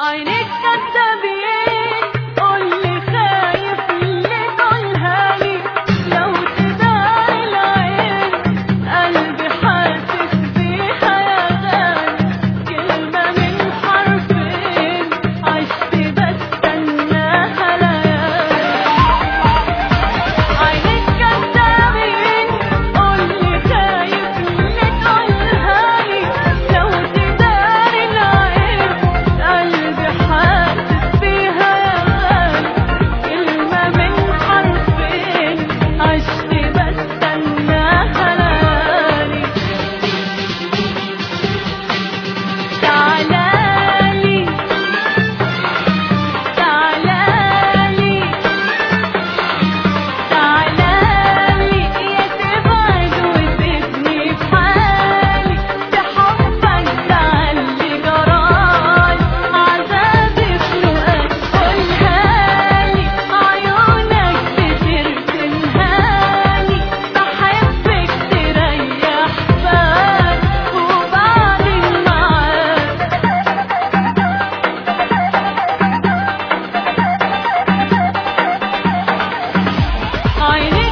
عينيك كدابين، قولي خايف اللي تقولها لي. لو تداري العين قلبي حاسس بيها يا غالي. كلمة من حرفين عشت بستناها ليالي. عينيك كدابين، قولي خايف اللي تقولها لي. لو تداري العين قلبي حاسس بيها يا غالي. كلمة من حرفين عشت بستناها ليالي. تعالالي تعالالي تعالالي يا تبعد وتسيبني في حالي. بحبك تعالي جرالي عذابي في لقاك. قولهالي عيونك بترسمهالي. بحبك تريح بالك وبعدين معاك. عينيك